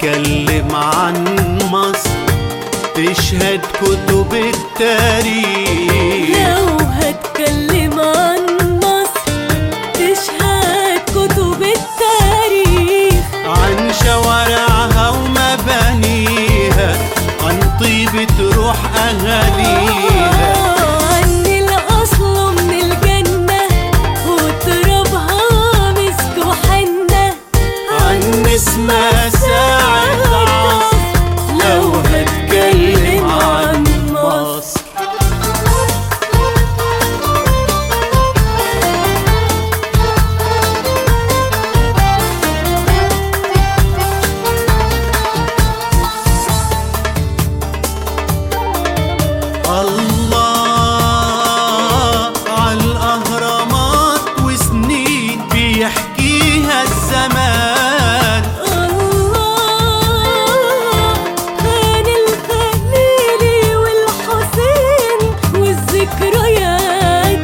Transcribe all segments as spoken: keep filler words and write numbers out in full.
هتكلم عن مصر تشهد كتب التاريخ. لو هتكلم عن مصر تشهد كتب التاريخ، عن شوارعها ومبانيها، عن طيبة روح أهاليها، عن الأصل من الجنة وترابها مسك وحنة، عن نسمة ساعة عصر لو هتكلم عن مصر. الله عالأهرامات وسنين بيحكيها الزمان، الله خان الخليلي والحسين والذكريات،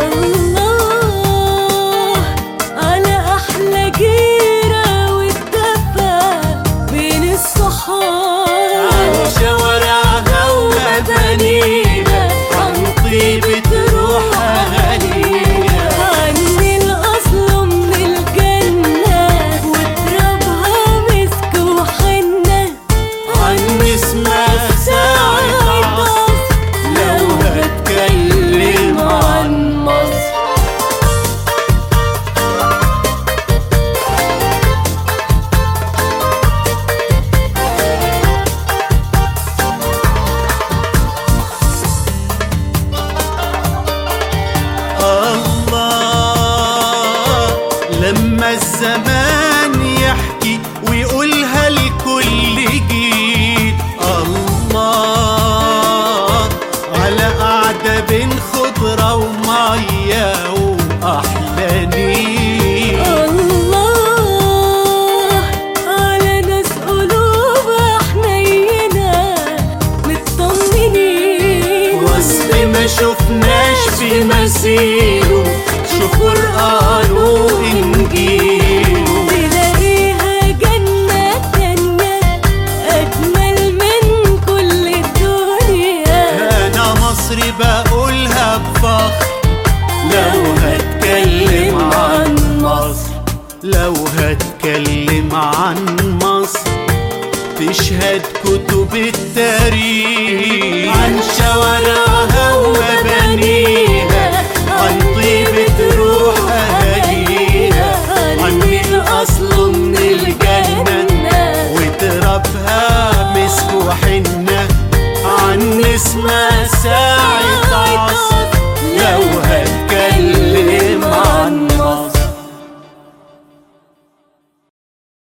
الله على أحلى جيرة والدفا بين الصحاب، عن شوارعها ومبانيها، عن طيبة روح أهاليها، عن الأصل من الجنة وترابها مسك وحنة، عن نسمة ساعة عصر لو هتكلم عن مصر. الله لما الزمان يحكي ويقولها لكل جيل، الله على قعدة بين خضرة ومية وأحلى نيل، الله على ناس قلوبها حنينة مطمنين، وصف ما شفناش في مثيله، شوف قرآن وإنجيل، تلاقيها جنة تانية أجمل من كل الدنيا. أنا مصري بقولها بفخر لو هتكلم عن مصر. لو هتكلم عن مصر تشهد كتب التاريخ، عن شوارعها ومبانيها،